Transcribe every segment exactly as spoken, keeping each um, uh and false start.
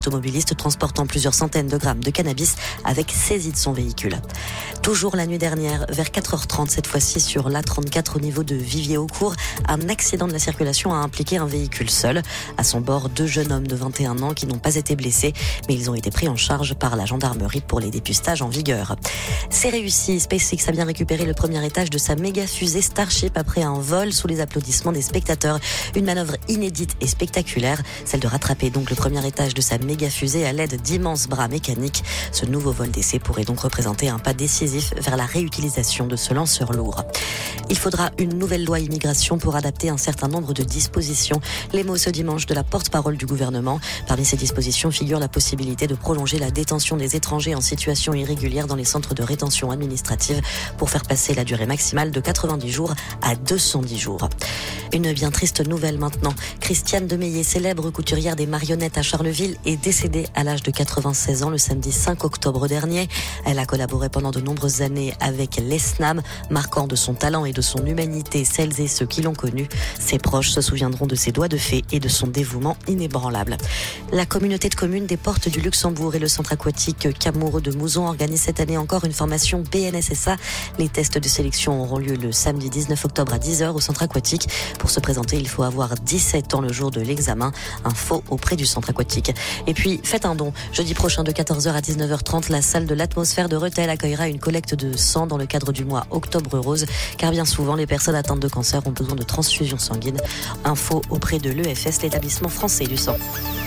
Automobiliste transportant plusieurs centaines de grammes de cannabis avec saisie de son véhicule. Toujours la nuit dernière, vers quatre heures trente, cette fois-ci sur l'A trente-quatre au niveau de Viviers-au-Court, un accident de la circulation a impliqué un véhicule seul. À son bord, deux jeunes hommes de vingt et un ans qui n'ont pas été blessés, mais ils ont été pris en charge par la gendarmerie pour les dépistages en vigueur. C'est réussi, SpaceX a bien récupéré le premier étage de sa méga fusée Starship après un vol sous les applaudissements des spectateurs. Une manœuvre inédite et spectaculaire, celle de rattraper donc le premier étage de sa méga méga fusée à l'aide d'immenses bras mécaniques. Ce nouveau vol d'essai pourrait donc représenter un pas décisif vers la réutilisation de ce lanceur lourd. Il faudra une nouvelle loi immigration pour adapter un certain nombre de dispositions. Les mots ce dimanche de la porte-parole du gouvernement. Parmi ces dispositions figure la possibilité de prolonger la détention des étrangers en situation irrégulière dans les centres de rétention administrative pour faire passer la durée maximale de quatre-vingt-dix jours à deux cent dix jours. Une bien triste nouvelle maintenant. Christiane Demeillet, célèbre couturière des marionnettes à Charleville, est décédée à l'âge de quatre-vingt-seize ans le samedi cinq octobre dernier. Elle a collaboré pendant de nombreuses années avec l'Esnam, marquant de son talent et de son humanité celles et ceux qui l'ont connue. Ses proches se souviendront de ses doigts de fée et de son dévouement inébranlable. La communauté de communes des Portes du Luxembourg et le centre aquatique Camoureux de Mouzon organisent cette année encore une formation B N S S A. Les tests de sélection auront lieu le samedi dix-neuf octobre à dix heures au centre aquatique. Pour se présenter, il faut avoir dix-sept ans le jour de l'examen. Info auprès du centre aquatique. Et puis, faites un don. Jeudi prochain de quatorze heures à dix-neuf heures trente, la salle de l'Atmosphère de Rethel accueillera une collecte de sang dans le cadre du mois Octobre Rose, car bien souvent, les personnes atteintes de cancer ont besoin de transfusion sanguine. Info auprès de l'E F S, l'établissement français du sang.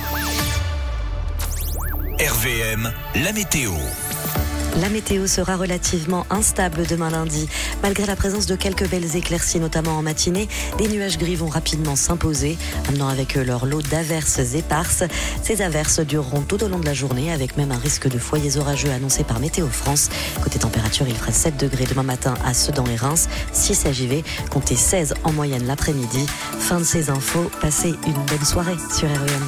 R V M, la météo. La météo sera relativement instable demain lundi. Malgré la présence de quelques belles éclaircies, notamment en matinée, des nuages gris vont rapidement s'imposer, amenant avec eux leur lot d'averses éparses. Ces averses dureront tout au long de la journée, avec même un risque de foyers orageux annoncé par Météo France. Côté température, il fera sept degrés demain matin à Sedan et Reims, six à Givet, comptez seize en moyenne l'après-midi. Fin de ces infos, passez une bonne soirée sur R E M.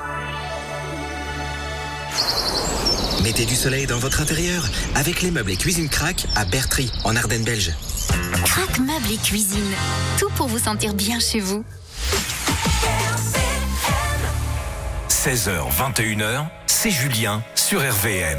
Mettez du soleil dans votre intérieur avec les meubles et cuisine Crac à Bertry, en Ardennes belge. Crac meubles et cuisine, tout pour vous sentir bien chez vous. seize heures vingt et une heures, c'est Julien sur R V M.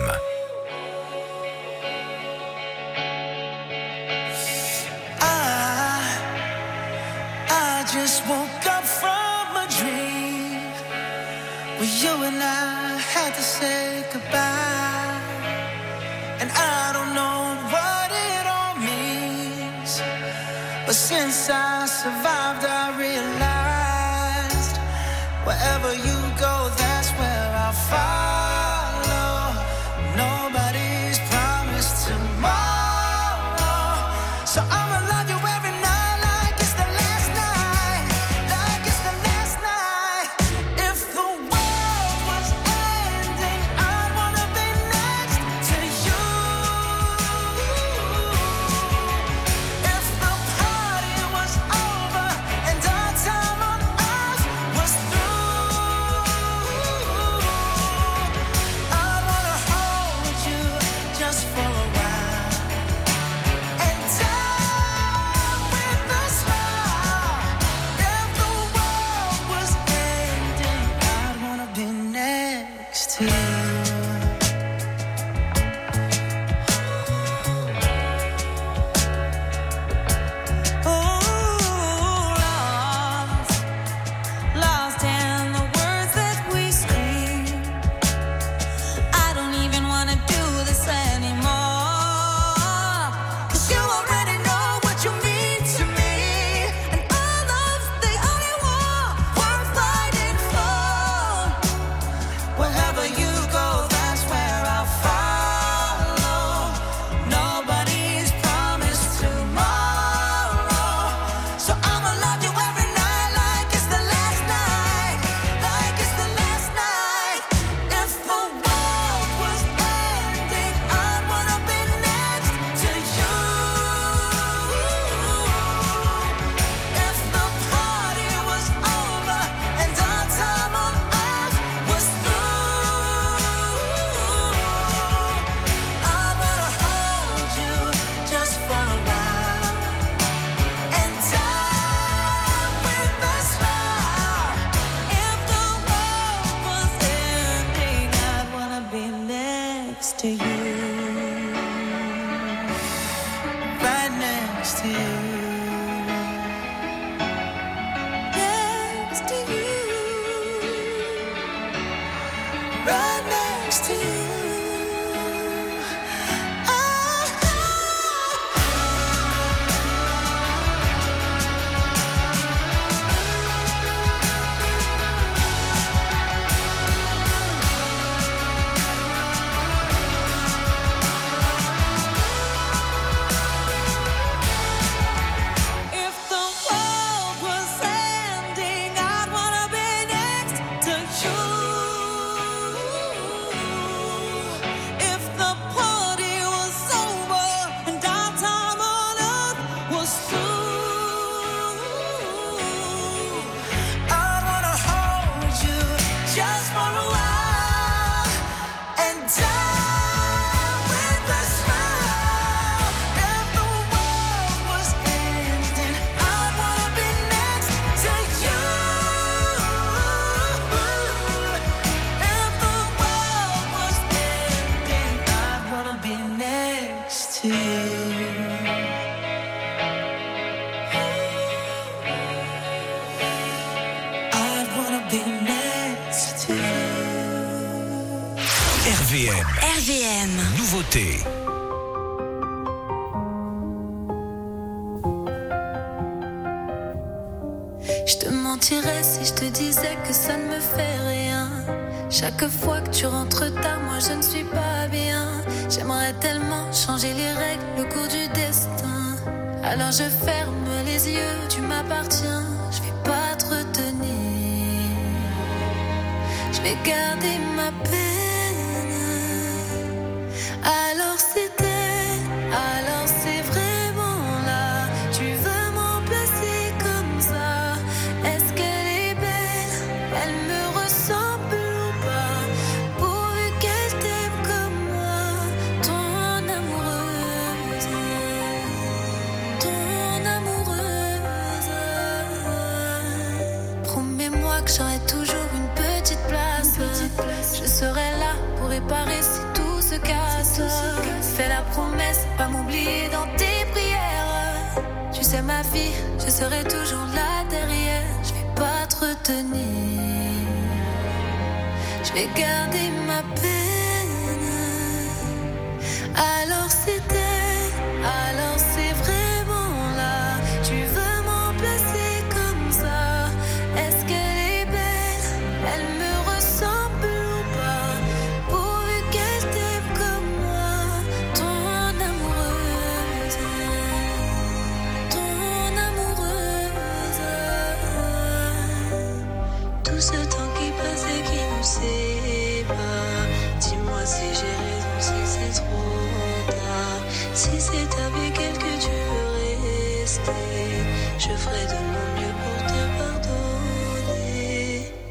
I, I just woke up from a dream where you and I had to say goodbye. And I don't know what it all means, but since I survived I realized wherever you go, that's where I'll follow. Nobody's promised tomorrow, so I'ma love you every night like it's the last night, like it's the last night. If the world was ending, I'd wanna be next to you. If the party was over and our time on earth was through, I'd wanna hold you just for a while and die with a smile. If the world was ending, I'd wanna be next to you. Lost, lost in the words that we speak. I don't even wanna do this anymore, 'cause you already know what you mean to me, and all love's the only war worth fighting for. Wherever you go, next to you. Right next to you. Next to you. Right next to you. R V M. Nouveauté. Je te mentirais si je te disais que ça ne me fait rien. Chaque fois que tu rentres tard, moi je ne suis pas bien. J'aimerais tellement changer les règles, le cours du destin. Alors je ferme les yeux, tu m'appartiens. Je vais pas te retenir. Je vais garder ma peine. Alors c'était, alors c'est vraiment là. Tu veux m'en placer comme ça. Est-ce qu'elle est belle? Elle me ressemble ou pas? Pourvu qu'elle t'aime comme moi. Ton amoureuse, ton amoureuse. Promets-moi que j'aurai toujours une petite place. Une petite place. Je serai là pour réparer si tout se casse. Fais la promesse, pas m'oublier dans tes prières. Tu sais ma vie, je serai toujours là derrière. Je vais pas te retenir. Je vais garder ma peine. Alors c'était, alors c'est vraiment là. Tu veux m'en placer comme ça. Est-ce qu'elle est belle? Elle me ressemble ou pas? Pourvu qu'elle t'aime comme moi. Ton amoureuse, ton amoureuse. Tout ce temps qui passe et qui nous sépare. Dis-moi si j'ai raison, si c'est trop tard. Si c'est avec elle que tu veux rester, je ferai de mon mieux pour te pardonner.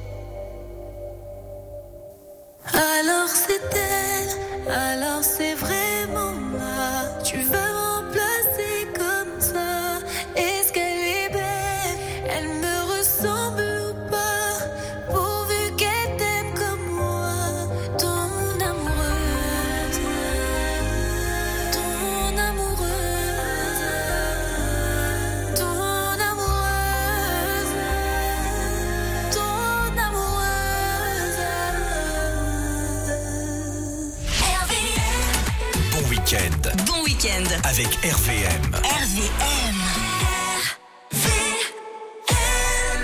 Alors c'est elle, alors c'est vraiment là. Tu veux m'en placer comme ça. Est-ce qu'elle est belle? Elle me ressemble ou pas? Pourvu qu'elle t'aime comme moi. Ton amoureuse, ton amoureuse, ton amoureuse, ton amoureuse. R V M. Bon week-end Bon week-end. avec R V M. R V M. R V M.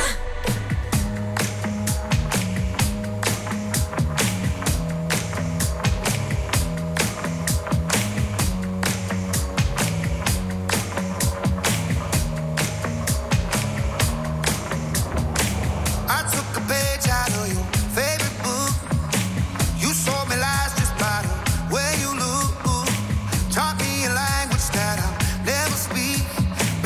I took a page out of your favorite book. You sold me lies just by the way you look. Taught me a language that I'll never speak.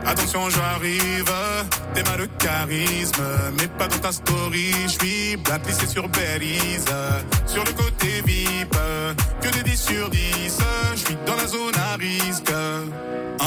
Attention, j'arrive, t'es mal de charisme, mais pas dans ta story. J'suis blacklisté sur Belize, sur le côté V I P, que des dix sur dix. J'suis dans la zone à risque. Ah,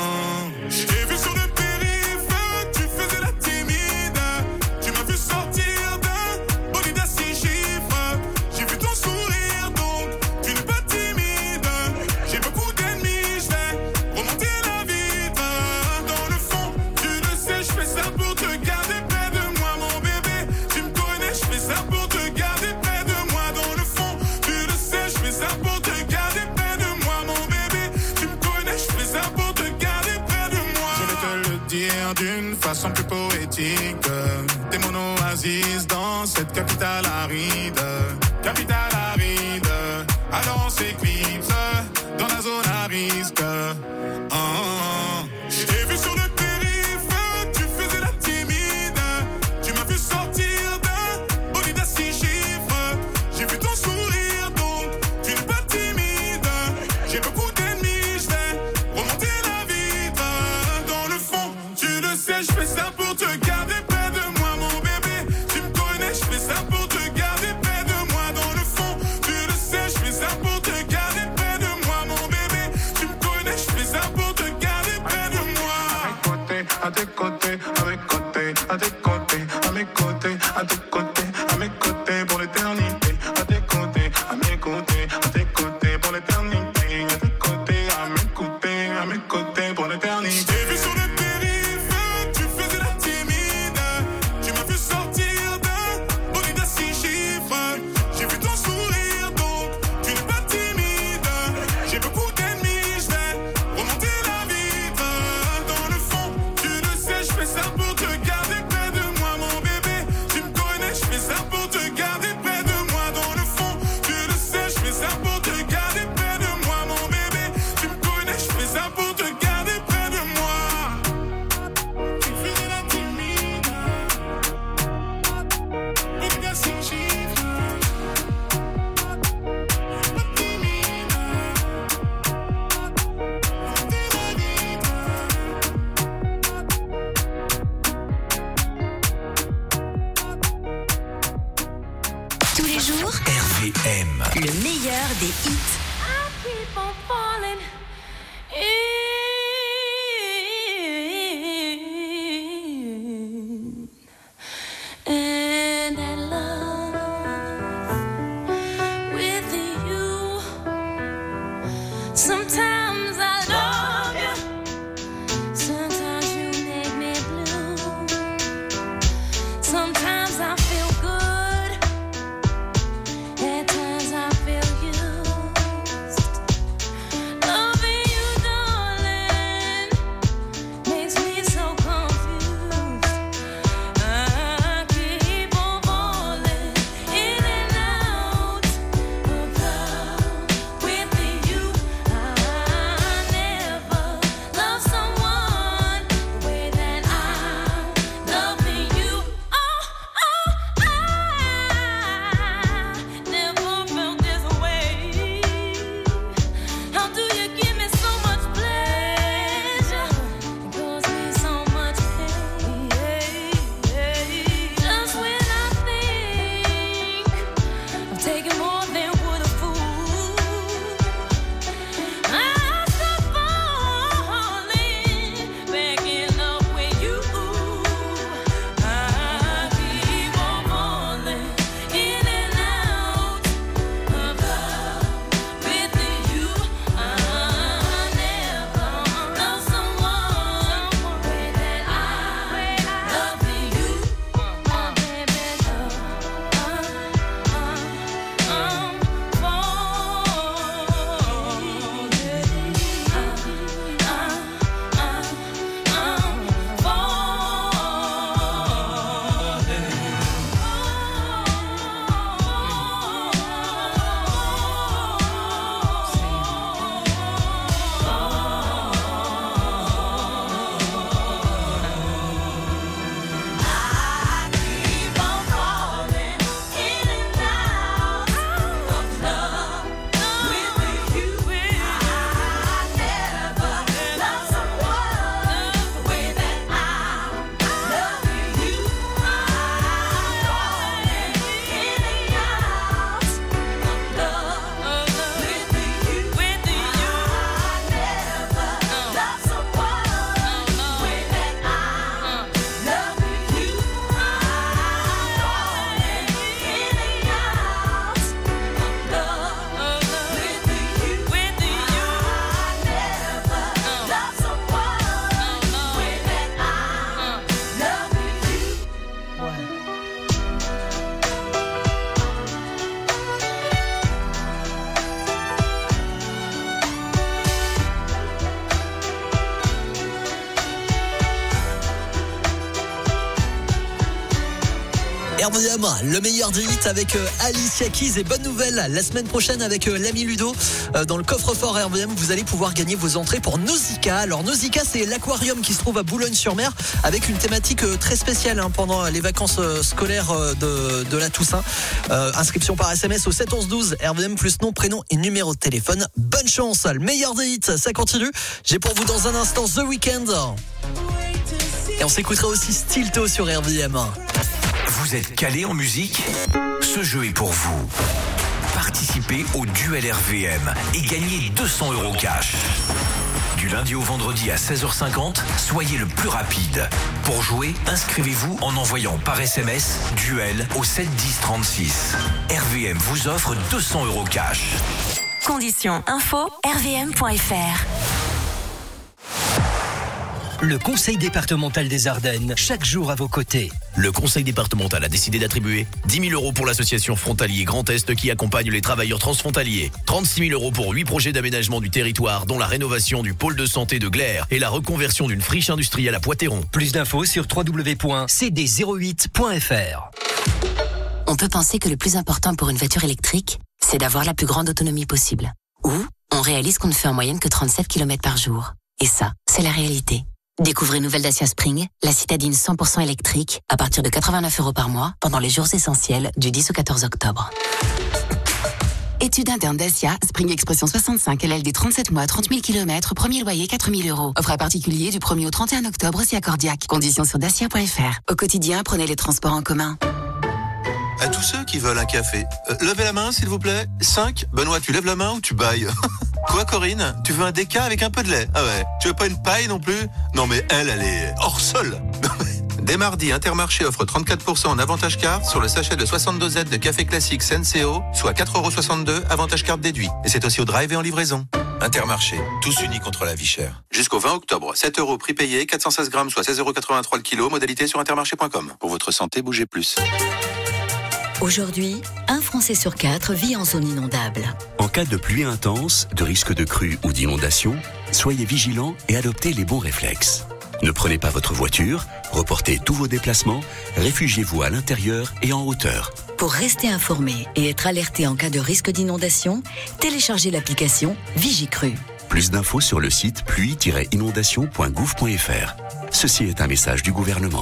j'ai vu sur le périph', tu faisais la timide. Tu m'as vu sortir d'un bolide à six chiffres. J'ai vu ton sourire, donc tu n'es pas timide. J'ai beaucoup d'ennemis, j'vais remonter la vitre. Dans le fond, tu le sais, j'fais ça pour te garder près de moi, mon bébé. Tu me connais, j'fais ça pour te garder près de moi. Dans le fond, tu le sais, j'fais ça pour te garder près de moi, mon bébé. Tu me connais, j'fais ça pour te garder près de moi. Je vais te le dire d'une façon plus poétique. T'es mon oasis dans cette capitale aride. Capitale aride. Alors on s'éclipse dans la zone à risque. Oh, oh. J'ai vu sur le périph', tu faisais la timide. Tu m'as vu sortir d'un bolide à six chiffres. J'ai vu ton sourire, donc tu n'es pas timide. J'ai beaucoup d'ennemis, j'vais remonter la vitre. Dans le fond, tu le sais, j'fais ça pour te garder près de moi, mon bébé. Tu me connais, j'fais ça pour te garder près de moi. Dans le fond, tu le sais, j'fais ça pour te garder près de moi, mon bébé. Tu me connais, j'fais ça pour te garder près de moi. À tes côtés, à mes côtés, à tes côtés, à mes côtés, à tes côtés, à mes côtés pour l'éternité. À tes côtés, à mes côtés, à tes côtés pour l'éternité. À tes côtés, à mes côtés, à mes côtés pour l'éternité. J'ai vu sur le périph', tu faisais la timide. Tu m'as vu sortir d'un bolide à six chiffres. J'ai vu ton sourire, donc tu n'es pas timide. J'ai beaucoup d'ennemis, j'vais remonter la vitre. Dans le fond, tu le sais, j'fais ça pour te garder près de moi, mon bébé. Tu me connais, j'fais ça pour te garder près de moi. Dans le fond, tu le sais, j'fais ça pour te garder près de moi, mon bébé. Tu me connais, j'fais ça pour te garder près de moi. Tu faisais la timide. Bolide à six chiffres. Pas timide. Remonter la vitre. Tous les jours, R V M. le meilleur des hits. I keep on falling in, and I love with you. Sometimes I love you, sometimes you make me blue. Sometimes I feel good, at times I feel used. Loving you R V M, le meilleur des hits avec euh, Alicia Keys. Et bonne nouvelle, la semaine prochaine avec euh, l'ami Ludo, euh, dans le coffre-fort R V M, vous allez pouvoir gagner vos entrées pour Nausicaa. Alors Nausicaa, c'est l'aquarium qui se trouve à Boulogne-sur-Mer avec une thématique euh, très spéciale hein, pendant les vacances euh, scolaires euh, de, de la Toussaint. Euh, inscription par S M S au sept onze douze, R V M plus nom, prénom et numéro de téléphone. Bonne chance, le meilleur des hits, ça continue. J'ai pour vous dans un instant The Weeknd. Et on s'écoutera aussi Stilto sur R V M. Vous êtes calé en musique ? Ce jeu est pour vous. Participez au duel R V M et gagnez deux cents euros cash. Du lundi au vendredi à seize heures cinquante, soyez le plus rapide. Pour jouer, inscrivez-vous en envoyant par S M S duel au sept dix trente-six. R V M vous offre deux cents euros cash. Conditions info r v m point f r. Le Conseil départemental des Ardennes, chaque jour à vos côtés. Le Conseil départemental a décidé d'attribuer dix mille euros pour l'association Frontalier Grand Est qui accompagne les travailleurs transfrontaliers. trente-six mille euros pour huit projets d'aménagement du territoire, dont la rénovation du pôle de santé de Glaire et la reconversion d'une friche industrielle à Poitéron. Plus d'infos sur w w w point c d zéro huit point f r. On peut penser que le plus important pour une voiture électrique, c'est d'avoir la plus grande autonomie possible. Ou on réalise qu'on ne fait en moyenne que trente-sept kilomètres par jour. Et ça, c'est la réalité. Découvrez nouvelle Dacia Spring, la citadine cent pour cent électrique, à partir de quatre-vingt-neuf euros par mois, pendant les jours essentiels du dix au quatorze octobre. Étude interne Dacia, Spring Expression soixante-cinq, L L D trente-sept mois, trente mille kilomètres, premier loyer quatre mille euros. Offre à particulier du premier au trente et un octobre, si accordiaque. Conditions sur dacia point f r. Au quotidien, prenez les transports en commun. À tous ceux qui veulent un café, euh, levez la main s'il vous plaît. cinq. Benoît, tu lèves la main ou tu bailles? Quoi Corinne? Tu veux un déca avec un peu de lait? Ah ouais. Tu veux pas une paille non plus? Non mais elle, elle est hors sol. Dès mardi, Intermarché offre trente-quatre pour cent en avantage carte sur le sachet de soixante-deux Z de café classique Senseo, soit quatre euros soixante-deux, avantage carte déduit. Et c'est aussi au drive et en livraison. Intermarché, tous unis contre la vie chère. Jusqu'au vingt octobre, sept euros prix payé, quatre cent seize grammes, soit seize euros quatre-vingt-trois le kilo, modalité sur intermarché point com. Pour votre santé, bougez plus. Aujourd'hui, un Français sur quatre vit en zone inondable. En cas de pluie intense, de risque de crue ou d'inondation, soyez vigilants et adoptez les bons réflexes. Ne prenez pas votre voiture, reportez tous vos déplacements, réfugiez-vous à l'intérieur et en hauteur. Pour rester informé et être alerté en cas de risque d'inondation, téléchargez l'application Vigicru. Plus d'infos sur le site pluie tiret inondation point gouv point f r. Ceci est un message du gouvernement.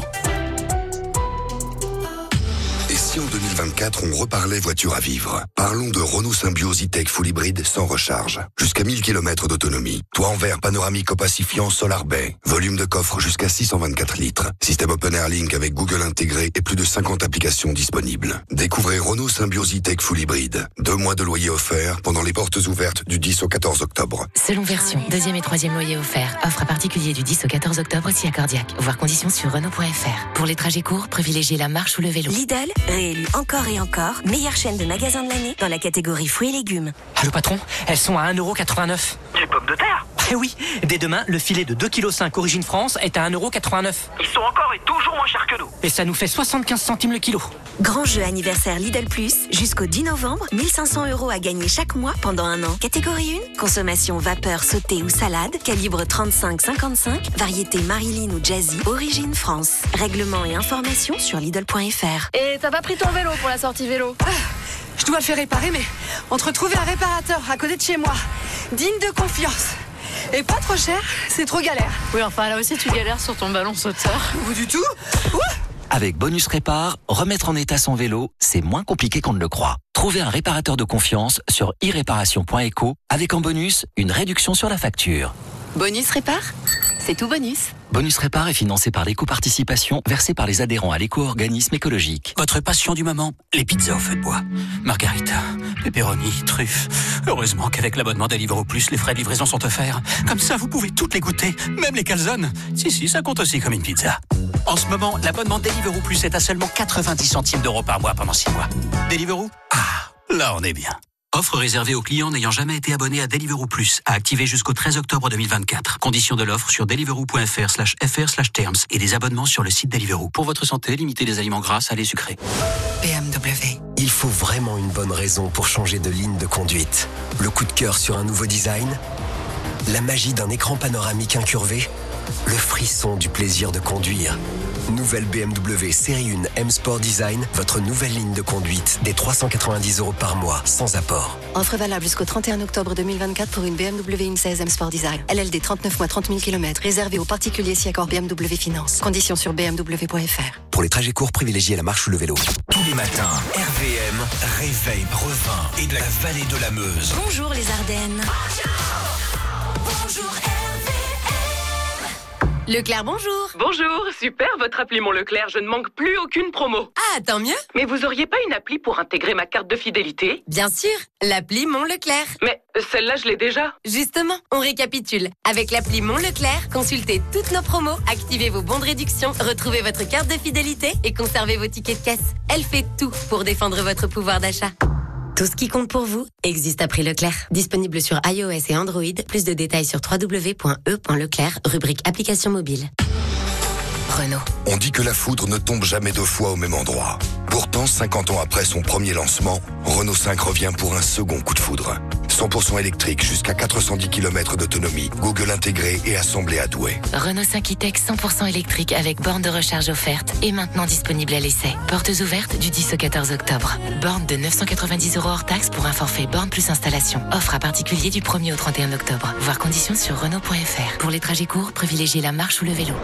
En deux mille vingt-quatre, on reparlait voiture à vivre. Parlons de Renault Symbioz E-Tech Full Hybride sans recharge. Jusqu'à mille kilomètres d'autonomie. Toit en verre panoramique opacifiant Solar Bay. Volume de coffre jusqu'à six cent vingt-quatre litres. Système Open Air Link avec Google intégré et plus de cinquante applications disponibles. Découvrez Renault Symbioz E-Tech Full Hybride. Deux mois de loyer offert pendant les portes ouvertes du dix au quatorze octobre. Selon version, deuxième et troisième loyer offert. Offre à particulier du dix au quatorze octobre si accordiaque. Voir conditions sur Renault point f r. Pour les trajets courts, privilégiez la marche ou le vélo. Lidl, réélu encore et encore, meilleure chaîne de magasins de l'année dans la catégorie fruits et légumes. Allô patron, elles sont à un euro quatre-vingt-neuf. Du pomme de terre? Eh oui, dès demain, le filet de deux virgule cinq kilos origine France est à un euro quatre-vingt-neuf. Ils sont encore et toujours moins chers que nous. Et ça nous fait soixante-quinze centimes le kilo. Grand jeu anniversaire Lidl Plus, jusqu'au dix novembre, mille cinq cents euros à gagner chaque mois pendant un an. Catégorie un, consommation vapeur, sauté ou salade, calibre trente-cinq cinquante-cinq, variété Marilyn ou Jazzy, origine France. Règlement et informations sur Lidl point f r. Et t'as pas pris ton vélo pour la sortie vélo? Ah, je dois le faire réparer, mais entre trouver un réparateur à côté de chez moi, digne de confiance, et pas trop cher, c'est trop galère. Oui, enfin là aussi tu galères sur ton ballon sauteur. Ou du tout. Ouh. Avec Bonus Répar, remettre en état son vélo, c'est moins compliqué qu'on ne le croit. Trouvez un réparateur de confiance sur i réparation point eco avec en bonus une réduction sur la facture. Bonus Répar, c'est tout bonus. Bonus Répar est financé par l'éco-participation versée par les adhérents à l'éco-organisme écologique. Votre passion du moment, les pizzas au feu de bois. Margarita, pepperoni, truffes. Heureusement qu'avec l'abonnement Deliveroo Plus, les frais de livraison sont offerts. Comme ça, vous pouvez toutes les goûter, même les calzones. Si, si, ça compte aussi comme une pizza. En ce moment, l'abonnement Deliveroo Plus est à seulement quatre-vingt-dix centimes d'euros par mois pendant six mois. Deliveroo? Ah, là on est bien. Offre réservée aux clients n'ayant jamais été abonnés à Deliveroo Plus, à activer jusqu'au treize octobre deux mille vingt-quatre. Conditions de l'offre sur deliveroo point f r slash f r slash terms et des abonnements sur le site Deliveroo. Pour votre santé, limitez les aliments gras, salés, sucrés. B M W. Il faut vraiment une bonne raison pour changer de ligne de conduite. Le coup de cœur sur un nouveau design, la magie d'un écran panoramique incurvé, le frisson du plaisir de conduire. Nouvelle B M W Série un M Sport Design, votre nouvelle ligne de conduite, des trois cent quatre-vingt-dix euros par mois, sans apport. Offre valable jusqu'au trente et un octobre deux mille vingt-quatre pour une B M W X seize M Sport Design. L L D trente-neuf mois, trente mille kilomètres, réservé aux particuliers si accord B M W Finance. Conditions sur b m w point f r. Pour les trajets courts, privilégiez la marche ou le vélo. Tous les matins, R V M réveille Brevin et de la vallée de la Meuse. Bonjour les Ardennes. Bonjour Leclerc, bonjour. Bonjour, super votre appli Mon Leclerc, je ne manque plus aucune promo. Ah, tant mieux. Mais vous auriez pas une appli pour intégrer ma carte de fidélité? Bien sûr, l'appli Mon Leclerc. Mais celle-là, je l'ai déjà. Justement, on récapitule. Avec l'appli Mon Leclerc, consultez toutes nos promos, activez vos bons de réduction, retrouvez votre carte de fidélité et conservez vos tickets de caisse. Elle fait tout pour défendre votre pouvoir d'achat. Tout ce qui compte pour vous existe à prix Leclerc. Disponible sur iOS et Android. Plus de détails sur w w w point e point leclerc, rubrique application mobile. Renault. On dit que la foudre ne tombe jamais deux fois au même endroit. Pourtant, cinquante ans après son premier lancement, Renault cinq revient pour un second coup de foudre. cent pour cent électrique jusqu'à quatre cent dix kilomètres d'autonomie, Google intégré et assemblé à Douai. Renault cinq e-Tech cent pour cent électrique avec borne de recharge offerte et maintenant disponible à l'essai. Portes ouvertes du dix au quatorze octobre. Borne de neuf cent quatre-vingt-dix euros hors taxe pour un forfait borne plus installation. Offre à particulier du premier au trente et un octobre. Voir conditions sur Renault point f r. Pour les trajets courts, privilégiez la marche ou le vélo.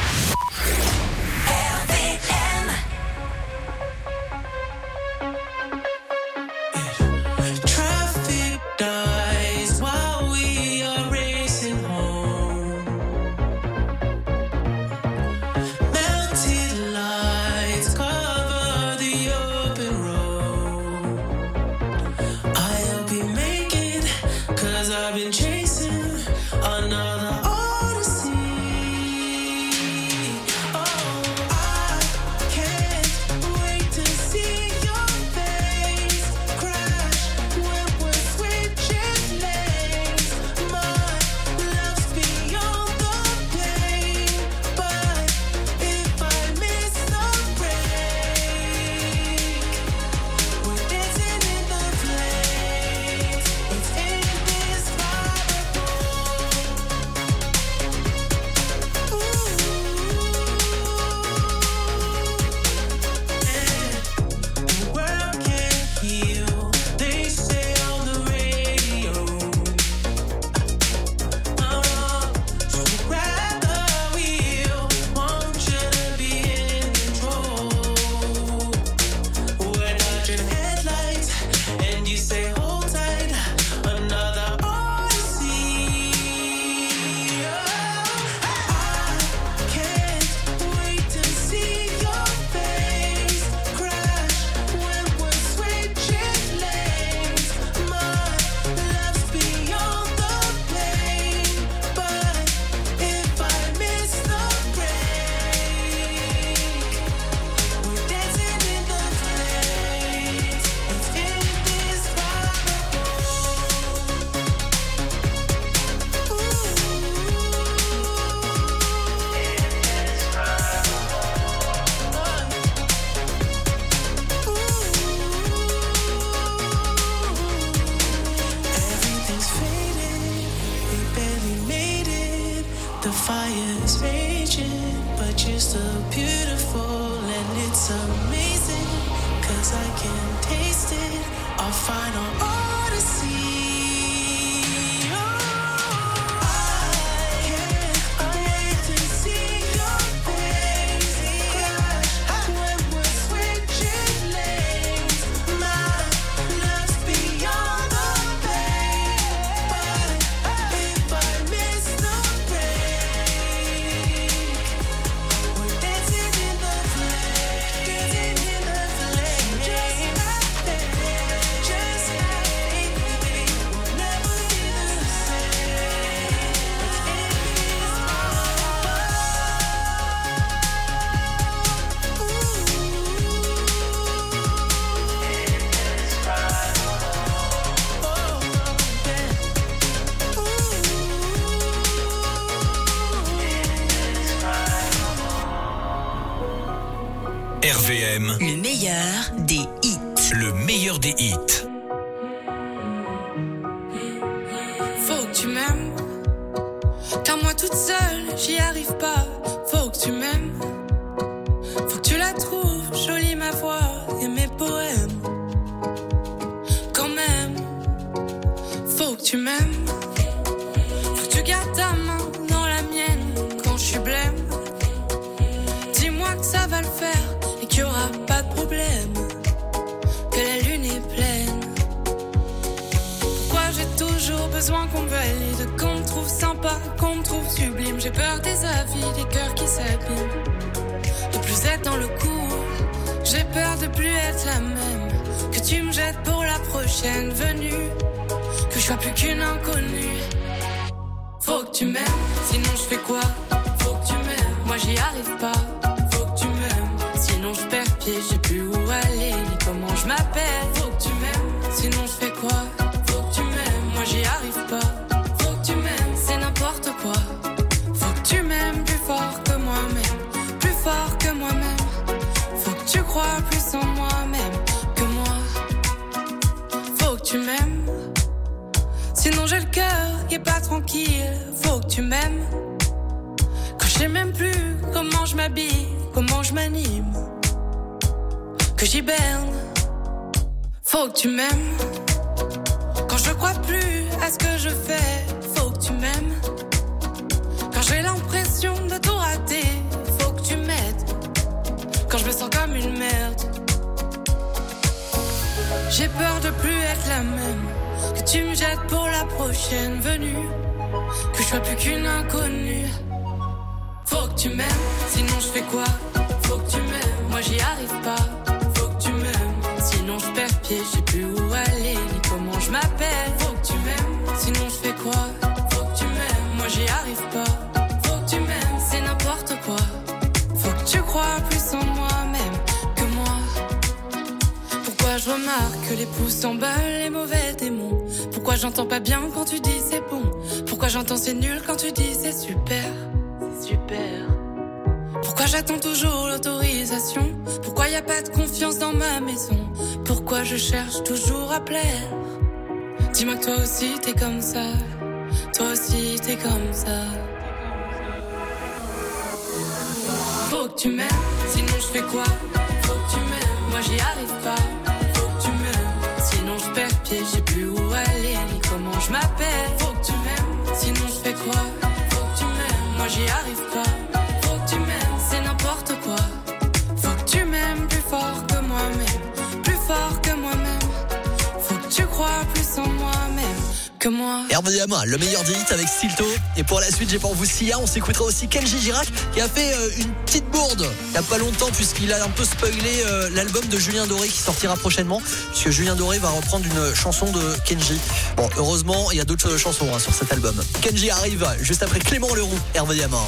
R V M, le meilleur des hits. Le meilleur des hits. Faut que tu m'aimes, car moi toute seule, j'y arrive arrive pas, faut que tu m'aimes. Faut que tu la trouves, jolie ma voix et mes poèmes. Quand même, faut que tu m'aimes. Faut que tu gardes ta main dans la mienne quand je suis blême. Dis-moi que ça va le faire et qu'il y aura pas de problème. Que la lune est pleine. Pourquoi j'ai toujours besoin qu'on me valide, qu'on me trouve sympa, qu'on me trouve sublime. J'ai peur des avis, des cœurs qui s'abîment. De plus être dans le coup, j'ai peur de plus être la même. Que tu me jettes pour la prochaine venue, que je sois plus qu'une inconnue. Faut que tu m'aimes, sinon je fais quoi? Faut que tu m'aimes, moi j'y arrive pas. Faut que tu m'aimes, sinon je perds pied, je sais plus où aller, ni comment je m'appelle. Faut que tu m'aimes, sinon je fais quoi? Faut que tu m'aimes, moi j'y arrive pas. Faut que tu m'aimes, c'est n'importe quoi. Faut que tu m'aimes plus fort que moi-même, plus fort que moi-même. Faut que tu crois plus en moi-même que moi. Faut que tu m'aimes, sinon j'ai le cœur qui est pas tranquille. Faut que tu m'aimes, quand je sais même plus comment je m'habille, comment je m'anime, que j'hiberne. Faut que tu m'aimes, quand je crois plus à ce que je fais. Faut que tu m'aimes, quand j'ai l'impression de tout rater. Faut que tu m'aides, quand je me sens comme une merde. J'ai peur de plus être la même, que tu me jettes pour la prochaine venue, que je sois plus qu'une inconnue. Faut que tu m'aimes, sinon je fais quoi? Faut que tu m'aimes, moi j'y arrive pas. Faut que tu m'aimes, sinon je perds pied, je sais plus où aller, ni comment je m'appelle. Faut que tu m'aimes, sinon je fais quoi? Faut que tu m'aimes, moi j'y arrive pas. Faut que tu m'aimes, c'est n'importe quoi. Faut que tu crois plus en moi-même que moi. Pourquoi je remarque que les pouces s'emballent, les mauvais démons? Pourquoi j'entends pas bien quand tu dis c'est bon? Pourquoi j'entends c'est nul quand tu dis c'est super? C'est super. Pourquoi j'attends toujours l'autorisation? Pourquoi y a pas de confiance dans ma maison? Pourquoi je cherche toujours à plaire? Dis-moi que toi aussi t'es comme ça. Toi aussi t'es comme ça. Faut que tu m'aimes, sinon je fais quoi? Faut que tu m'aimes, moi j'y arrive pas. Faut que tu m'aimes, sinon je perds pied, je sais plus où aller, ni comment je m'appelle. Faut que tu m'aimes, sinon je fais quoi? Faut que tu m'aimes, moi j'y arrive pas. Faut que tu m'aimes, c'est n'importe quoi. Faut que tu m'aimes plus fort que moi-même, plus fort que moi-même. Faut que tu crois plus en moi-même que moi. Hervé Diamant, le meilleur des hits avec Stilto. Et pour la suite, j'ai pour vous Sia. On s'écoutera aussi Kenji Girac qui a fait euh, une petite bourde il n'y a pas longtemps, puisqu'il a un peu spoilé euh, l'album de Julien Doré qui sortira prochainement, puisque Julien Doré va reprendre une chanson de Kenji. Bon, heureusement, il y a d'autres chansons hein, sur cet album. Kenji arrive juste après Clément Leroux. Hervé Diamant.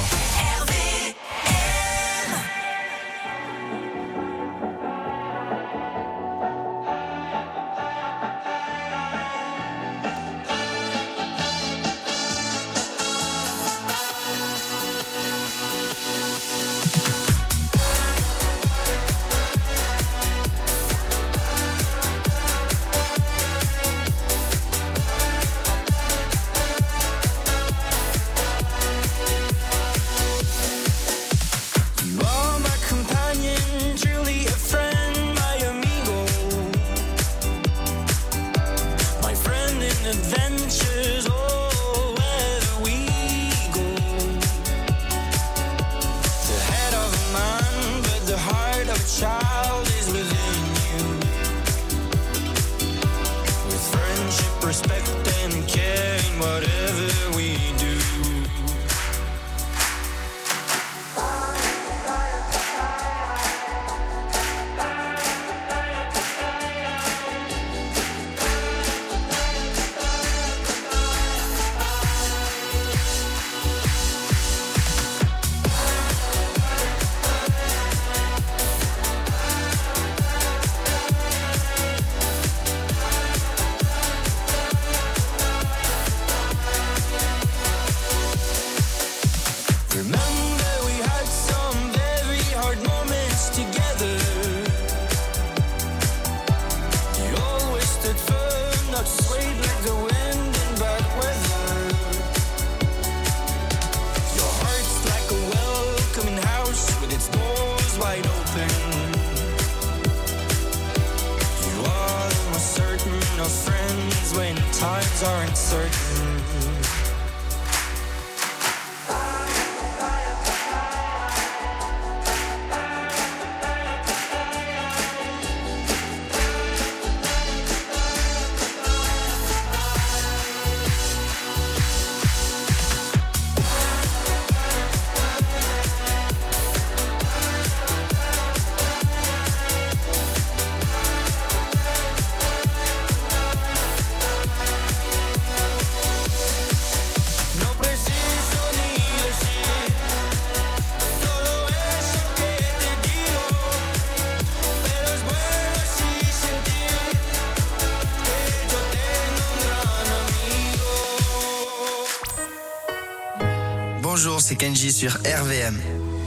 Bonjour, c'est Kenji sur R V M.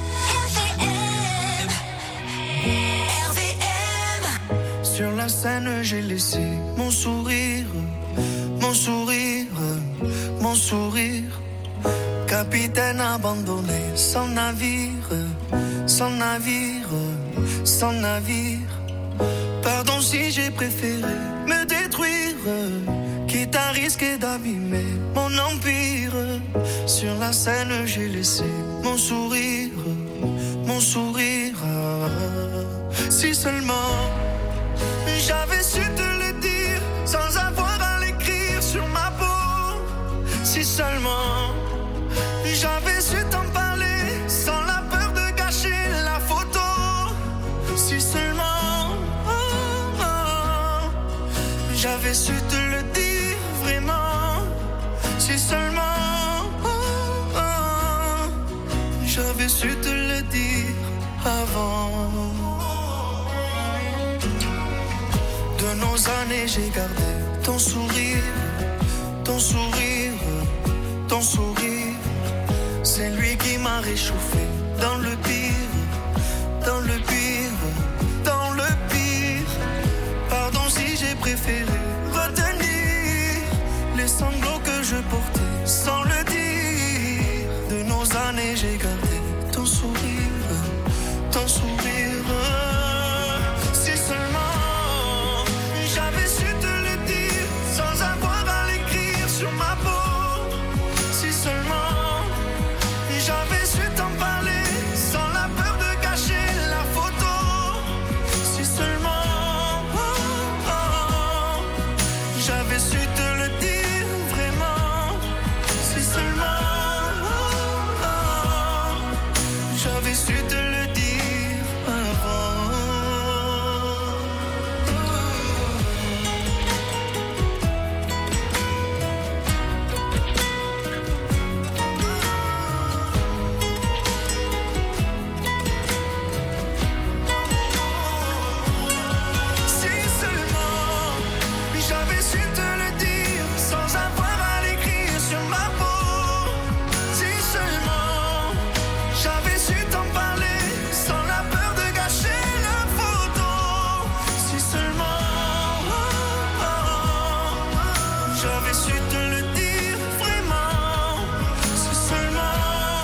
Sur la scène, j'ai laissé mon sourire, mon sourire, mon sourire. Capitaine abandonné, sans navire, sans navire, sans navire. Pardon si j'ai préféré me détruire, quitte à risquer d'abîmer mon empire. Sur la scène, j'ai laissé mon sourire, mon sourire. Si seulement j'avais su te le dire sans avoir à l'écrire sur ma peau. Si seulement j'avais su t'en parler sans la peur de gâcher la photo. Si seulement oh, oh, j'avais su te le dire vraiment. Si seulement oh, oh, j'avais su te le dire avant. De nos années, j'ai gardé ton sourire, ton sourire, ton sourire. C'est lui qui m'a réchauffé dans le pire, dans le pire, dans le pire. Pardon si j'ai préféré retenir les sanglots que je portais sans le dire. De nos années, j'ai gardé ton sourire, ton sourire. Si seulement j'avais su te le dire sans avoir à l'écrire sur ma peau. Si seulement j'avais su t'en parler sans la peur de gâcher la photo. Si seulement oh, oh, j'avais su te le dire vraiment. Si seulement oh, oh, j'avais su te le dire avant. J'avais su te le dire sans avoir à l'écrire sur ma peau. Si seulement j'avais su t'en parler sans la peur de gâcher la photo. Si seulement oh, oh, j'avais su te le dire vraiment. Si seulement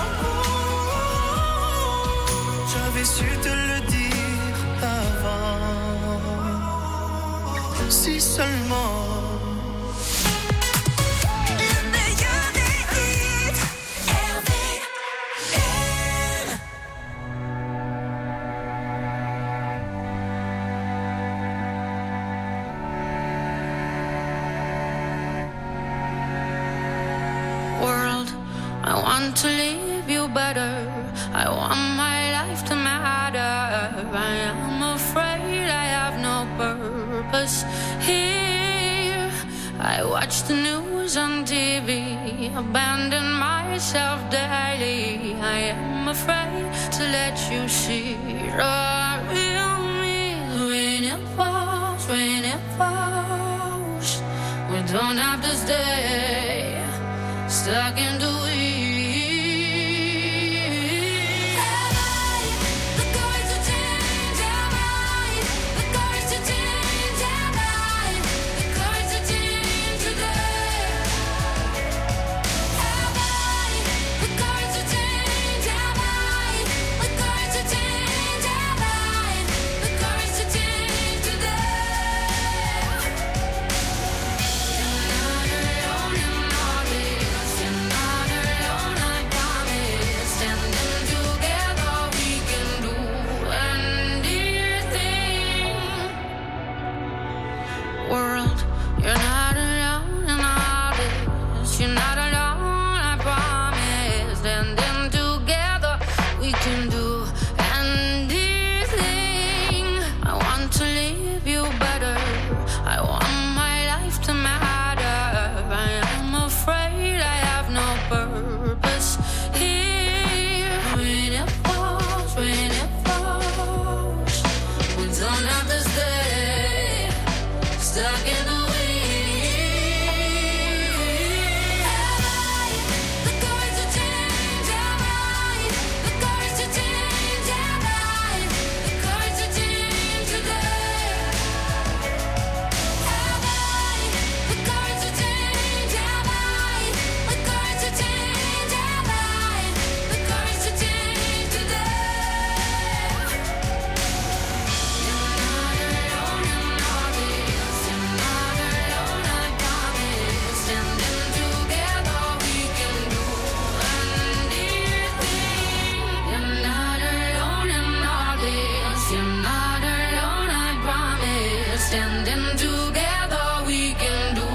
oh, oh, j'avais su te le dire avant. Si seulement. Le meilleur des hits, R V M. World, I want to leave you better. I want my life to matter. I am afraid I have no purpose here. I watch the news on T V, abandon myself daily. I am afraid to let you see the real me. When it falls, when it falls, we don't have to stay stuck in the weeds. You're not alone, you're not not alone, I promise. Standing together, we can do anything. I want to leave you better. I want my life to matter. I am afraid I have no purpose here. When it falls, when it falls, we don't have to stay stuck in the wind. Have I the courage to change? Have I the courage to change? Have I the courage to change today? Have I the courage to change? Have I the courage to change? Have I the courage to change today? You're not alone in all this. You're not alone, I promise. Standing together, we can do anything. You're not alone in all this. You're not alone, I promise. Standing together, we can do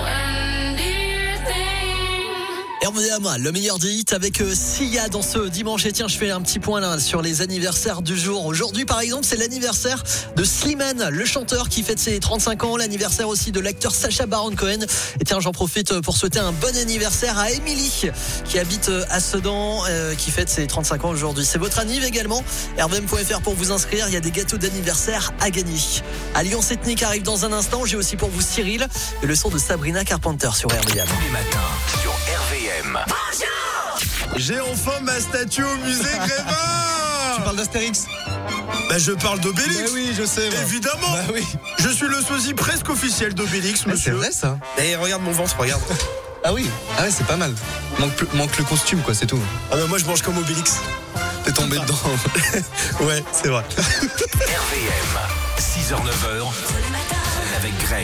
anything. R V M, le meilleur des hits avec euh, Sia dans ce dimanche. Et tiens, je fais un petit point là sur les anniversaires du jour. Aujourd'hui, par exemple, c'est l'anniversaire de Slimane, le chanteur qui fête ses trente-cinq ans. L'anniversaire aussi de l'acteur Sacha Baron Cohen. Et tiens, j'en profite pour souhaiter un bon anniversaire à Émilie, qui habite euh, à Sedan, euh, qui fête ses trente-cinq ans aujourd'hui. C'est votre anniv également. R V M point F R pour vous inscrire. Il y a des gâteaux d'anniversaire à gagner. Alliance ethnique arrive dans un instant. J'ai aussi pour vous Cyril et le son de Sabrina Carpenter sur R V M. Tous les matins sur R V M. J'ai enfin ma statue au musée Grévin. Tu parles d'Astérix? Bah je parle d'Obélix. Bah oui, je sais. Moi. Évidemment. Bah oui. Je suis le sosie presque officiel d'Obélix, Ah, monsieur. c'est vrai ça. Et regarde mon ventre, regarde. Ah oui. Ah ouais, c'est pas mal. Manque, manque le costume, quoi, c'est tout. Ah bah moi je mange comme Obélix. T'es tombé dedans. Ouais, c'est vrai. R V M, six heures neuf heures, avec Greg.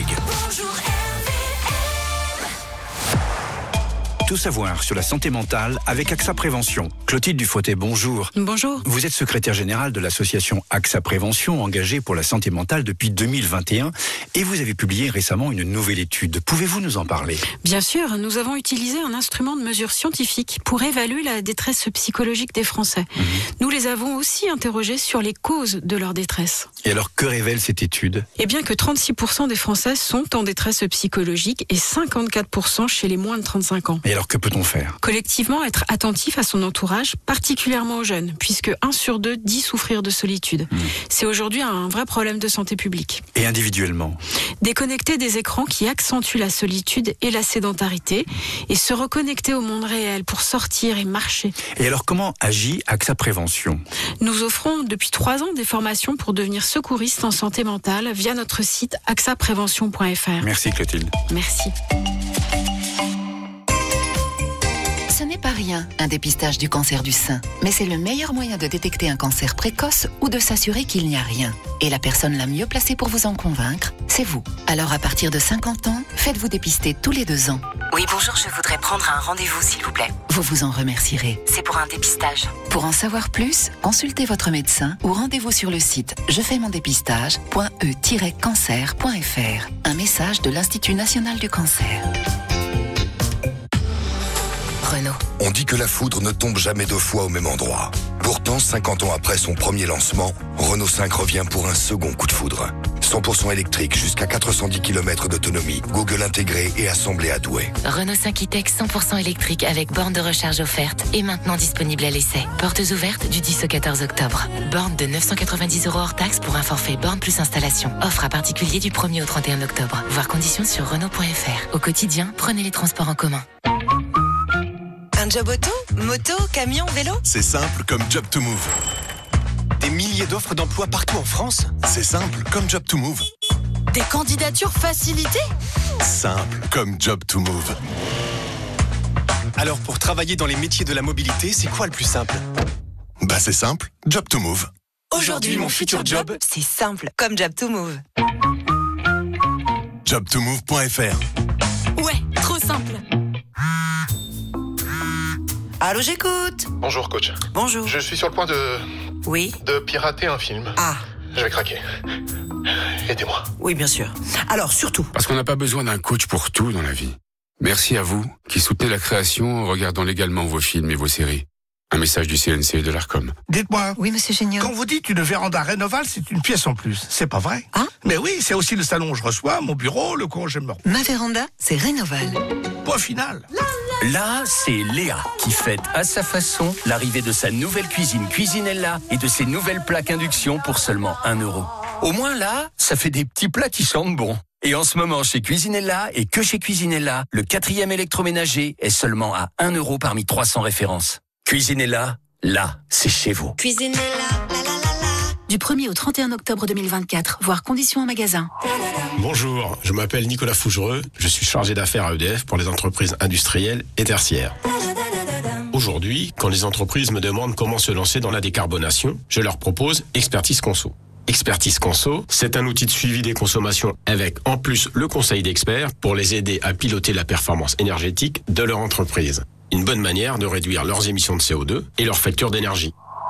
Tout savoir sur la santé mentale avec AXA Prévention. Clotilde Dufautet, bonjour. Bonjour. Vous êtes secrétaire générale de l'association AXA Prévention, engagée pour la santé mentale depuis deux mille vingt et un, et vous avez publié récemment une nouvelle étude. Pouvez-vous nous en parler? Bien sûr, nous avons utilisé un instrument de mesure scientifique pour évaluer la détresse psychologique des Français. Mmh. Nous les avons aussi interrogés sur les causes de leur détresse. Et alors, que révèle cette étude? Eh bien que trente-six pour cent des Français sont en détresse psychologique et cinquante-quatre pour cent chez les moins de trente-cinq ans. Et alors, que peut-on faire? Collectivement, être attentif à son entourage, particulièrement aux jeunes, puisque un sur deux dit souffrir de solitude. Mmh. C'est aujourd'hui un vrai problème de santé publique. Et individuellement? Déconnecter des écrans qui accentuent la solitude et la sédentarité, et se reconnecter au monde réel pour sortir et marcher. Et alors, comment agit AXA Prévention? Nous offrons depuis trois ans des formations pour devenir secouriste en santé mentale via notre site axa prévention point F R. Merci Clotilde. Merci. Ce n'est pas rien, un dépistage du cancer du sein. Mais c'est le meilleur moyen de détecter un cancer précoce ou de s'assurer qu'il n'y a rien. Et la personne la mieux placée pour vous en convaincre, c'est vous. Alors à partir de cinquante ans, faites-vous dépister tous les deux ans. Oui, bonjour, je voudrais prendre un rendez-vous, s'il vous plaît. Vous vous en remercierez. C'est pour un dépistage. Pour en savoir plus, consultez votre médecin ou rendez-vous sur le site je fais mon dépistage point e tiret cancer point F R. Un message de l'Institut national du cancer. Renault. On dit que la foudre ne tombe jamais deux fois au même endroit. Pourtant, cinquante ans après son premier lancement, Renault cinq revient pour un second coup de foudre. cent pour cent électrique jusqu'à quatre cent dix kilomètres d'autonomie, Google intégré et assemblé à Douai. Renault cinq e-Tech cent pour cent électrique avec borne de recharge offerte et maintenant disponible à l'essai. Portes ouvertes du dix au quatorze octobre. Borne de neuf cent quatre-vingt-dix euros hors taxe pour un forfait borne plus installation. Offre à particulier du premier au trente et un octobre. Voir conditions sur Renault point F R. Au quotidien, prenez les transports en commun. Un job auto, moto, camion, vélo? C'est simple comme Job to Move. Des milliers d'offres d'emploi partout en France. C'est simple comme Job to Move. Des candidatures facilitées? Simple comme Job to Move. Alors pour travailler dans les métiers de la mobilité, c'est quoi le plus simple? Bah c'est simple, Job to Move. Aujourd'hui, mon futur job, c'est simple comme Job to Move. job to move point F R. Ouais, trop simple. Allô, j'écoute. Bonjour coach. Bonjour. Je suis sur le point de... Oui. De pirater un film. Ah. Je vais craquer. Aidez-moi. Oui, bien sûr. Alors, surtout... Parce qu'on n'a pas besoin d'un coach pour tout dans la vie. Merci à vous qui soutenez la création en regardant légalement vos films et vos séries. Un message du C N C et de l'Arcom. Dites-moi. Oui, monsieur Génial. Quand vous dites une véranda Rénoval, c'est une pièce en plus. C'est pas vrai? Ah? Mais oui, c'est aussi le salon où je reçois, mon bureau, le coin où je me repose. Ma véranda, c'est Rénoval. Point final. Là, c'est Léa qui fête à sa façon l'arrivée de sa nouvelle cuisine Cuisinella et de ses nouvelles plaques induction pour seulement un euro. Au moins là, ça fait des petits plats qui sentent bon. Et en ce moment, chez Cuisinella et que chez Cuisinella, le quatrième électroménager est seulement à un euro parmi trois cents références. Cuisinella, là, c'est chez vous. Cuisinella, la la la la. Du premier au trente et un octobre deux mille vingt-quatre, voire conditions en magasin. Bonjour, je m'appelle Nicolas Fougereux, je suis chargé d'affaires à E D F pour les entreprises industrielles et tertiaires. Aujourd'hui, quand les entreprises me demandent comment se lancer dans la décarbonation, je leur propose Expertise Conso. Expertise Conso, c'est un outil de suivi des consommations avec en plus le conseil d'experts pour les aider à piloter la performance énergétique de leur entreprise. Une bonne manière de réduire leurs émissions de C O deux et leurs factures d'énergie.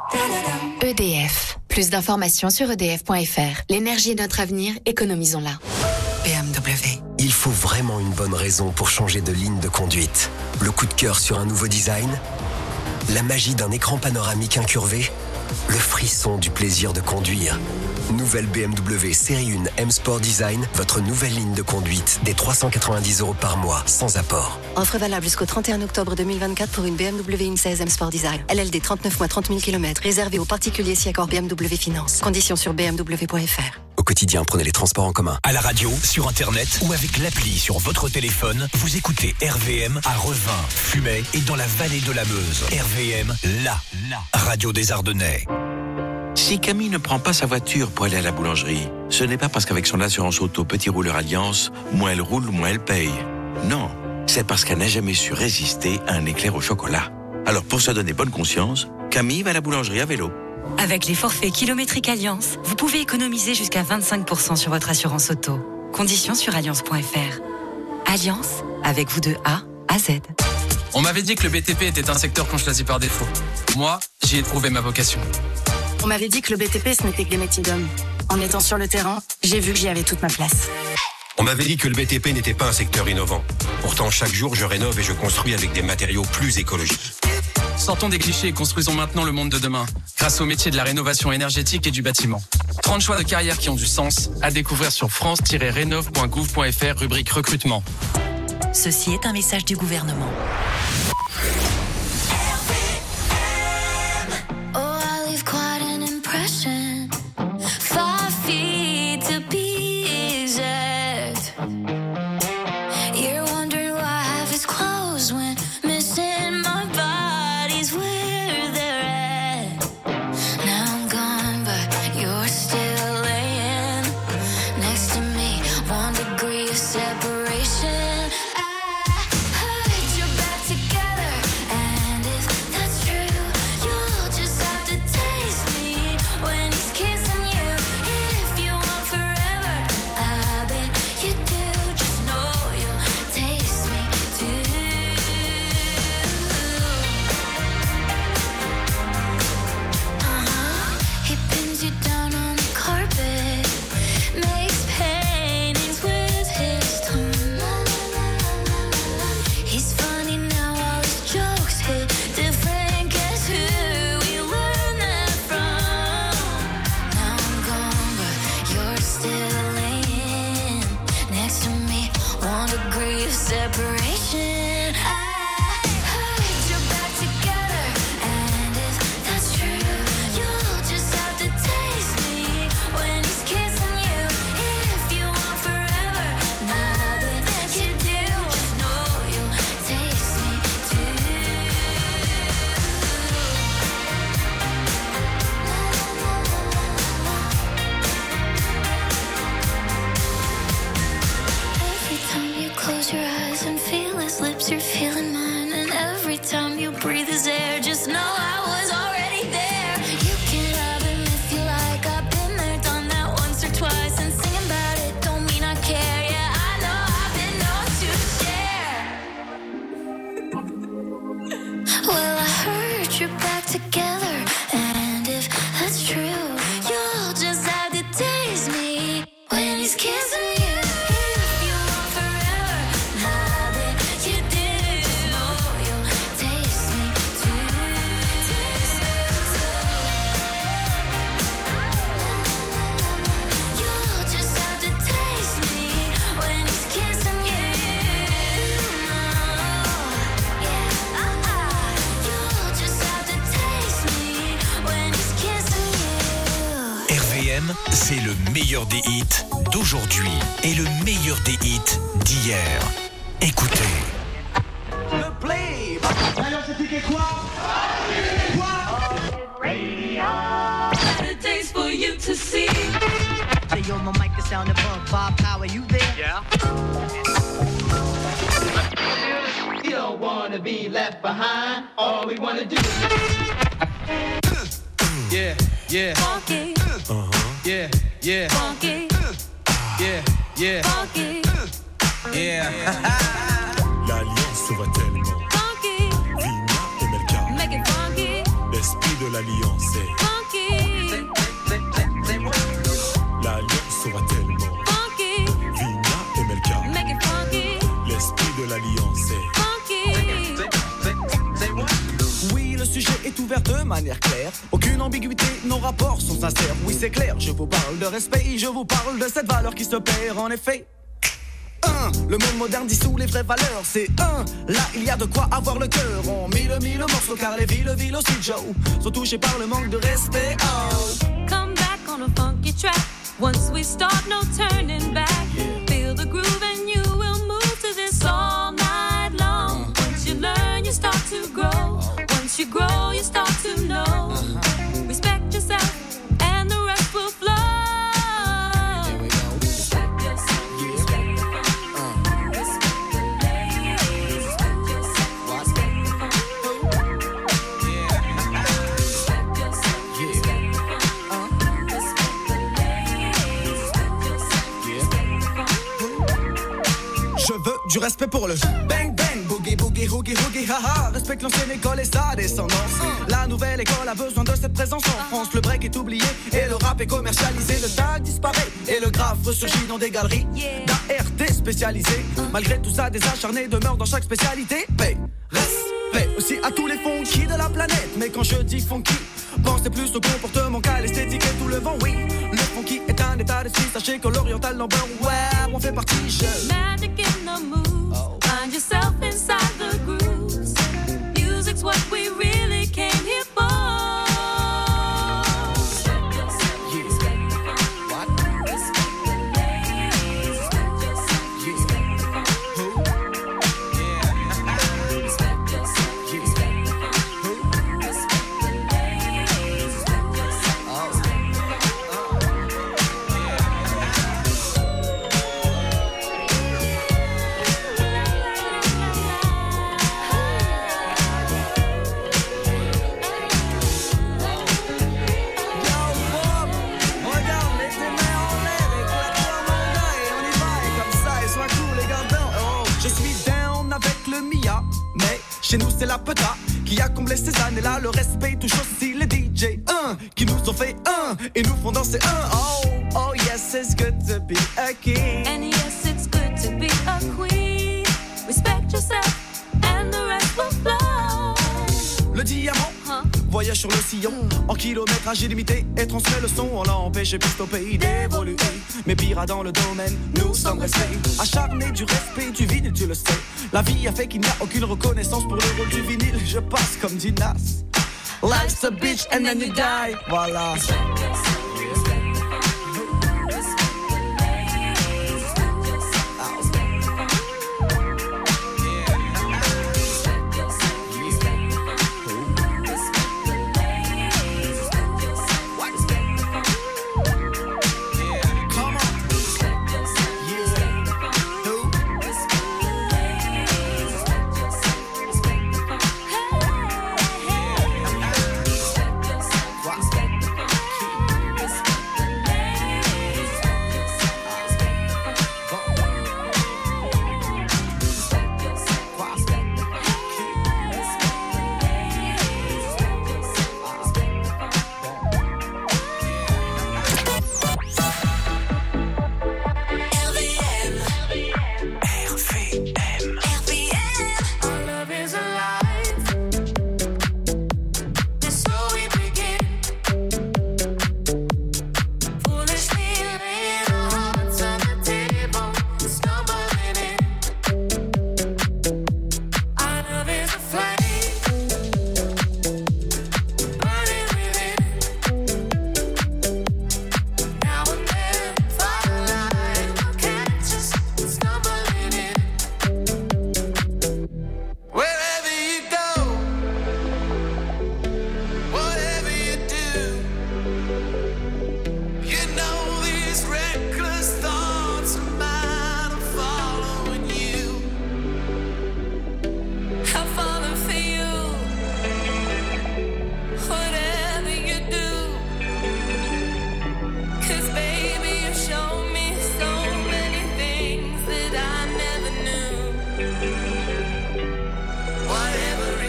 E D F. Plus d'informations sur E D F point F R. L'énergie est notre avenir, économisons-la. B M W. Il faut vraiment une bonne raison pour changer de ligne de conduite. Le coup de cœur sur un nouveau design, la magie d'un écran panoramique incurvé, le frisson du plaisir de conduire. Nouvelle B M W Série un M Sport Design, votre nouvelle ligne de conduite, des trois cent quatre-vingt-dix euros par mois, sans apport. Offre valable jusqu'au trente et un octobre deux mille vingt-quatre pour une B M W X seize M Sport Design. L L D trente-neuf mois trente mille kilomètres, réservé aux particuliers si accord B M W Finance. Conditions sur b m w point f r. Au quotidien, prenez les transports en commun. À la radio, sur Internet ou avec l'appli sur votre téléphone, vous écoutez R V M à Revin, Fumay et dans la vallée de la Meuse. R V M, la, la radio des Ardennais. Si Camille ne prend pas sa voiture pour aller à la boulangerie, ce n'est pas parce qu'avec son assurance auto Petit Rouleur Alliance, moins elle roule, moins elle paye. Non, c'est parce qu'elle n'a jamais su résister à un éclair au chocolat. Alors pour se donner bonne conscience, Camille va à la boulangerie à vélo. Avec les forfaits kilométriques Alliance, vous pouvez économiser jusqu'à vingt-cinq pour cent sur votre assurance auto. Conditions sur alliance point f r. Alliance, avec vous de A à Z. On m'avait dit que le B T P était un secteur qu'on choisit par défaut. Moi, j'y ai trouvé ma vocation. On m'avait dit que le B T P, ce n'était que des métiers d'hommes. En étant sur le terrain, j'ai vu que j'y avais toute ma place. On m'avait dit que le B T P n'était pas un secteur innovant. Pourtant, chaque jour, je rénove et je construis avec des matériaux plus écologiques. Sortons des clichés et construisons maintenant le monde de demain, grâce au métier de la rénovation énergétique et du bâtiment. trente choix de carrière qui ont du sens, à découvrir sur france tiret rénov point gouv point f r, rubrique recrutement. Ceci est un message du gouvernement. M, c'est le meilleur des hits d'aujourd'hui et le meilleur des hits d'hier. Écoutez. Le play. Alors c'était quoi? Quoi? Radio. Better days for you to see. Hey yo, my mic is sound above. Bob Power, you there? Yeah. You don't wanna be left behind. All we wanna do is yeah, yeah. Funky. Uh-huh. Yeah, yeah. Funky. Yeah, yeah. Funky. Yeah. L'alliance va tellement. Funky. Vina et Melka. Make it funky. L'esprit de l'alliance est. Funky. L'alliance va tellement. Funky. Vina et Melka. Make it funky. L'esprit de l'alliance est. Oui, le sujet est ouvert de manière claire. Aucune ambiguïté, nos rapports sont sincères. Oui, c'est clair, je vous parle de respect. Je vous parle de cette valeur qui se perd en effet. Un, le monde moderne dissout les vraies valeurs. C'est un, là il y a de quoi avoir le cœur. On mille mille morceaux car les villes, villes aussi Joe sont touchées par le manque de respect. Oh. Come back on a funky track. Once we start, no turning back. Yeah. Feel the groove and you will move to this all night long. Uh-huh. Once you learn, you start to grow. Once you grow, you start to know. Uh-huh. Respect yourself and the rest will flow. Here we go. Respect yourself. Yeah. Respect the fun. Uh. Respect the ladies. Respect yourself. What? Respect the fun. Yeah. Respect yourself. Yeah. Respect the fun. Uh. Respect the ladies. Respect yourself. Yeah. Respect the fun. Je veux du respect pour le bang bang, boogie boogie, hoogie hoogie, haha. Respecte l'ancienne école et sa descendance. La nouvelle école a besoin de cette présence en France. Le break est oublié et le rap est commercialisé. Le tag disparaît et le graphe ressurgit dans des galeries d'A R T spécialisées. Malgré tout ça, des acharnés demeurent dans chaque spécialité. Paix, respect aussi à tous les funky de la planète. Mais quand je dis funky, pensez plus au comportement qu'à l'esthétique et tout le vent, oui. Le funky est un état d'esprit, sachez que l'oriental number, ouais, on fait partie. Je... Magic in the moves, oh. Find yourself inside the grooves. Music's what we really came here for. Respect yourself, yeah. Respect the fun. What? Respect the ladies. Respect yourself, yeah. Respect the fun. Who? Yeah. Respect yourself, yeah. Respect the fun. Who? Respect the ladies. Respect yourself, oh. Respect the fun. Chez nous c'est la peta qui a comblé ces années-là. Le respect touche aussi les D J un qui nous ont fait un et nous font danser un. Oh, oh yes, it's good to be a king. And yes, it's good to be a queen. Respect yourself and the rest will flow. Le diamant huh? Voyage sur le sillon en kilométrage illimité et transmet le son. On l'a empêché plus au pays d'évoluer. Mais pire dans le domaine, nous sommes restés acharnés du respect du vinyle, tu le sais. La vie a fait qu'il n'y a aucune reconnaissance pour le rôle du vinyle. Je passe comme dit Nas. Life's a bitch and then you die. Voilà.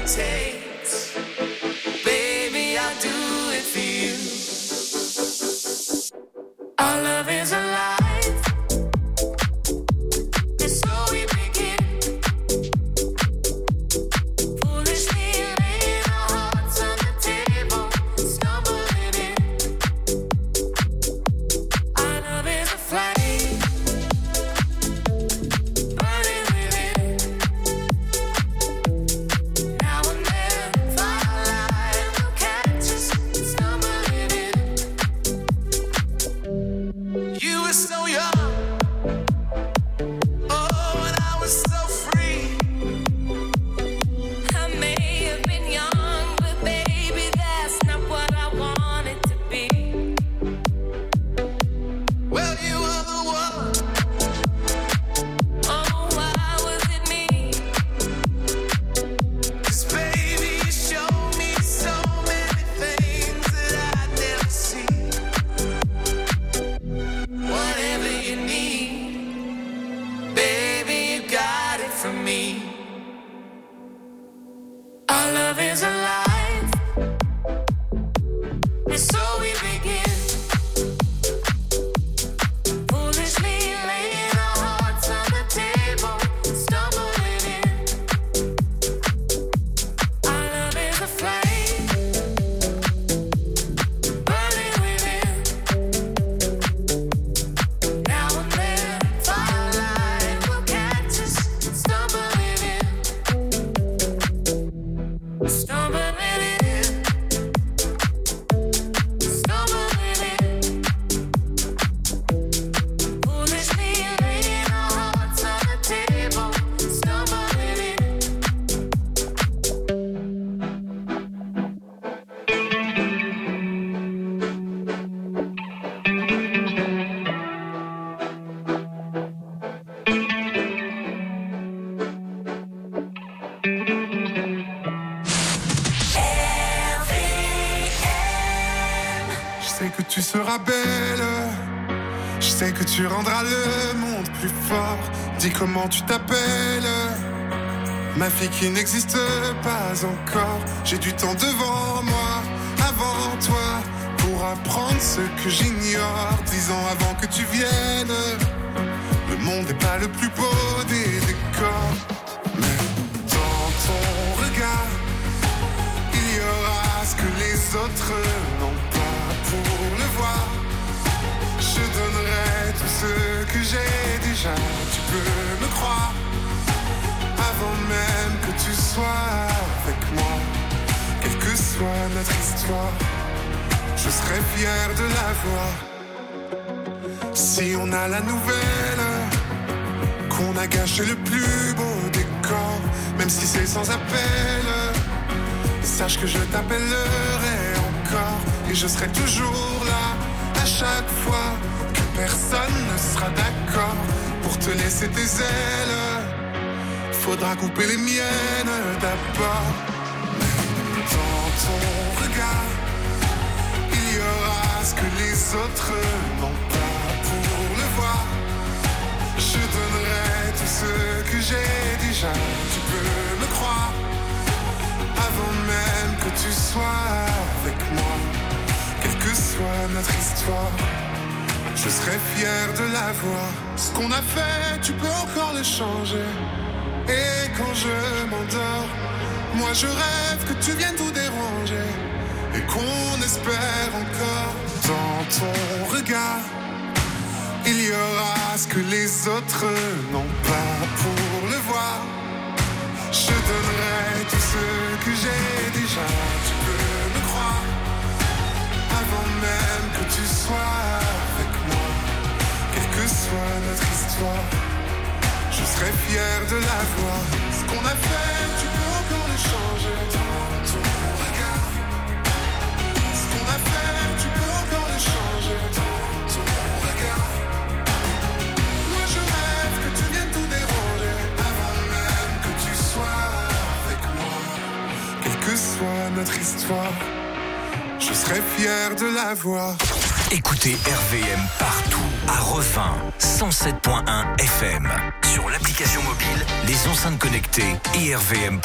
takes. Baby, I'll do it for you. Our love is alive. It's so we begin. Foolishly laying our hearts on the table, stumbling in. Our love is a flame, burning within. Now and then, firelight will catch us, stumbling in. You were so young, oh, and I was so free. I may have been young, but baby, that's not what I wanted to be. Well, you were the one. Oh, why was it me? 'Cause baby, you showed me so many things that I'd never seen. Whatever you need, baby, you got it from me. Our love is alive, and so we begin. Foolishly laying our hearts on the table, stumbling in. Our love is a flame, burning within. Now and then, firelight will catch us, stumbling in. Stumbling in. Stumbling in. Foolishly laying our hearts on the table, stumbling in. Je sais que tu seras belle, je sais que tu rendras le monde plus fort. Dis comment tu t'appelles, ma fille qui n'existe pas encore. J'ai du temps devant moi, avant toi, pour apprendre ce que j'ignore. Dix ans avant que tu viennes, le monde n'est pas le plus beau des décors. Mais dans ton regard, il y aura ce que les autres n'ont pas. Pour le voir, je donnerai tout ce que j'ai déjà. Tu peux me croire, avant même que tu sois avec moi. Quelle que soit notre histoire, je serai fier de la voir. Si on a la nouvelle qu'on a gâché le plus beau décor, même si c'est sans appel, sache que je t'appellerai encore. Et je serai toujours là, à chaque fois que personne ne sera d'accord pour te laisser tes ailes. Faudra couper les miennes d'abord. Dans ton regard, il y aura ce que les autres n'ont pas. Pour le voir, je donnerai tout ce que j'ai déjà. Tu peux me croire, avant même que tu sois avec moi. Quelle que soit notre histoire, je serai fier de la voir. Ce qu'on a fait, tu peux encore le changer. Et quand je m'endors, moi je rêve que tu viennes tout déranger. Et qu'on espère encore. Dans ton regard, il y aura ce que les autres n'ont pas. Pour le voir, je donnerai tout ce que j'ai déjà. Tu peux me croire, avant même que tu sois avec moi. Quelle que soit notre histoire, je serai fier de la voir. Ce qu'on a fait, tu peux encore le changer. Dans ton regard, ce qu'on a fait, tu peux encore le changer. Dans ton regard, moi je rêve que tu viennes tout déranger. Avant même que tu sois avec moi. Quelle que soit notre histoire, je serai fier de la voir. Écoutez R V M partout, à Revin, cent sept point un F M, sur l'application mobile, les enceintes connectées et r v m point com.